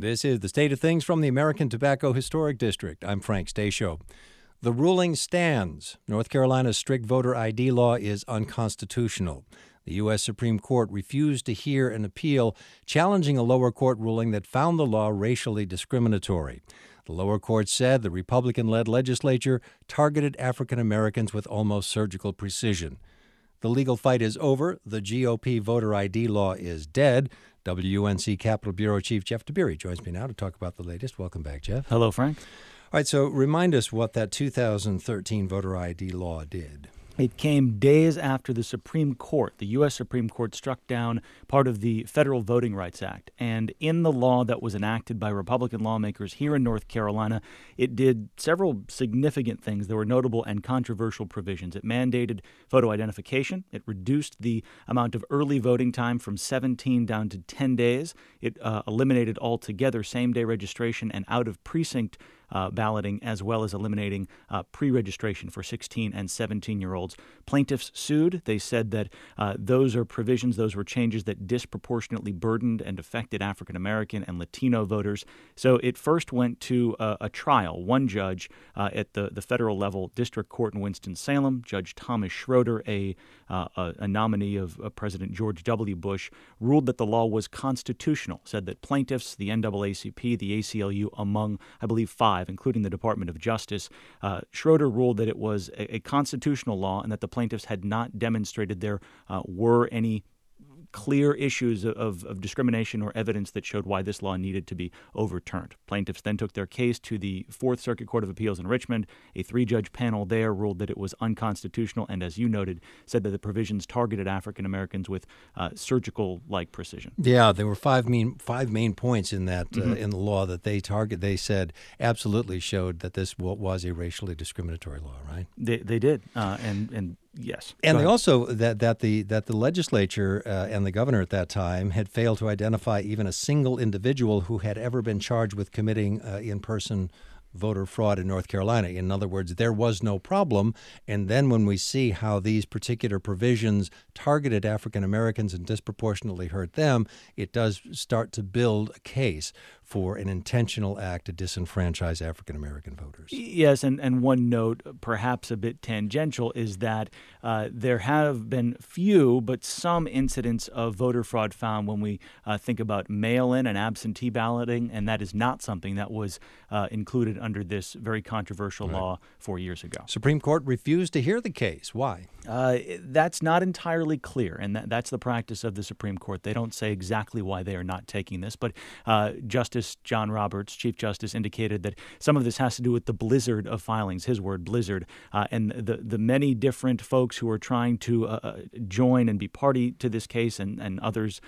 This is the State of Things from the American Tobacco Historic District. I'm Frank Stasio. The ruling stands. North Carolina's strict voter ID law is unconstitutional. The U.S. Supreme Court refused to hear an appeal challenging a lower court ruling that found the law racially discriminatory. The lower court said the Republican-led legislature targeted African Americans with almost surgical precision. The legal fight is over. The GOP voter ID law is dead. WUNC Capitol Bureau Chief Jeff Tiberii joins me now to talk about the latest. Welcome back, Jeff. Hello, Frank. All right, so remind us what that 2013 voter ID law did. It came days after the Supreme Court, the U.S. Supreme Court, struck down part of the Federal Voting Rights Act. And in the law that was enacted by Republican lawmakers here in North Carolina, it did several significant things. There were notable and controversial provisions. It mandated photo identification. It reduced the amount of early voting time from 17 down to 10 days. It eliminated altogether same-day registration and out-of-precinct balloting, as well as eliminating pre-registration for 16 and 17-year-olds. Plaintiffs sued. They said that those are provisions, those were changes that disproportionately burdened and affected African-American and Latino voters. So it first went to a trial. One judge at the federal level, District Court in Winston-Salem, Judge Thomas Schroeder, a nominee of President George W. Bush, ruled that the law was constitutional, said that plaintiffs, the NAACP, the ACLU, among, I believe, 5, including the Department of Justice, Schroeder ruled that it was a constitutional law and that the plaintiffs had not demonstrated there were any clear issues of discrimination or evidence that showed why this law needed to be overturned. Plaintiffs then took their case to the Fourth Circuit Court of Appeals in Richmond. A 3-judge panel there ruled that it was unconstitutional and, as you noted, said that the provisions targeted African Americans with surgical-like precision. Yeah, there were five main points in that in the law that they said absolutely showed that this was a racially discriminatory law, right? They did, and yes. And they also that the legislature and the governor at that time had failed to identify even a single individual who had ever been charged with committing in-person voter fraud in North Carolina. In other words, there was no problem. And then when we see how these particular provisions targeted African Americans and disproportionately hurt them, it does start to build a case for an intentional act to disenfranchise African American voters. Yes, and one note, perhaps a bit tangential, is that there have been few but some incidents of voter fraud found when we think about mail-in and absentee balloting, and that is not something that was included under this very controversial law 4 years ago. Supreme Court refused to hear the case. Why? That's not entirely clear, and that's the practice of the Supreme Court. They don't say exactly why they are not taking this, but Justice John Roberts, Chief Justice, indicated that some of this has to do with the blizzard of filings, his word, blizzard, and the many different folks who are trying to join and be party to this case and others.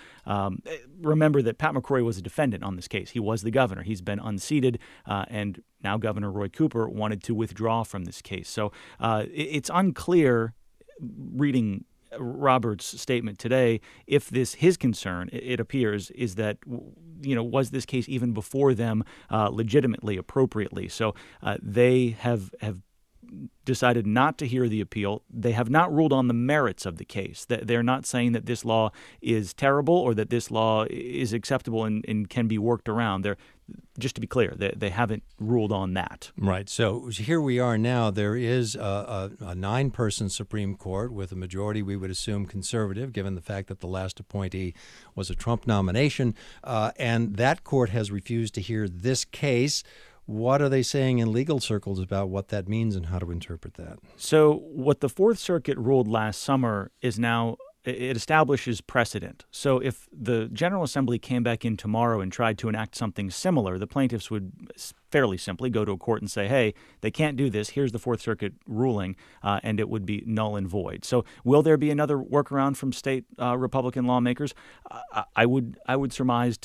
Remember that Pat McCrory was a defendant on this case. He was the governor. He's been unseated, and now Governor Roy Cooper wanted to withdraw from this case. So it's unclear, reading Roberts' statement today, if his concern, it appears, is that, was this case even before them legitimately, appropriately? So they have decided not to hear the appeal. They have not ruled on the merits of the case. They're not saying that this law is terrible or that this law is acceptable and can be worked around. Just to be clear, they haven't ruled on that. Right. So here we are now. There is a 9-person Supreme Court with a majority, we would assume, conservative, given the fact that the last appointee was a Trump nomination. And that court has refused to hear this case. What are they saying in legal circles about what that means and how to interpret that? So what the Fourth Circuit ruled last summer is now it establishes precedent. So if the General Assembly came back in tomorrow and tried to enact something similar, the plaintiffs would fairly simply go to a court and say, hey, they can't do this. Here's the Fourth Circuit ruling, and it would be null and void. So will there be another workaround from state Republican lawmakers? I would surmise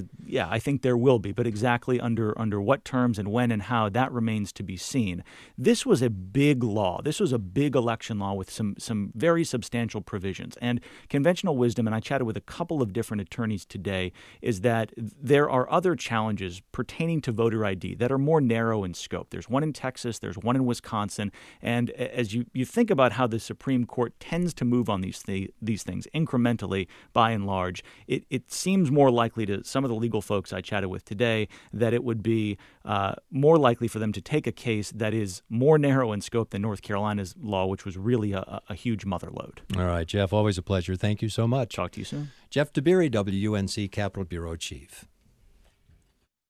I think there will be, but exactly under what terms and when and how, that remains to be seen. This was a big law. This was a big election law with some very substantial provisions. And conventional wisdom, and I chatted with a couple of different attorneys today, is that there are other challenges pertaining to voter ID that are more narrow in scope. There's one in Texas, there's one in Wisconsin, and as you think about how the Supreme Court tends to move on these things incrementally, by and large, it seems more likely to some of the legal folks I chatted with today that it would be more likely for them to take a case that is more narrow in scope than North Carolina's law, which was really a huge mother lode. All right, Jeff, always a pleasure. Thank you so much. Talk to you soon. Jeff Dabiri, WUNC Capitol Bureau Chief.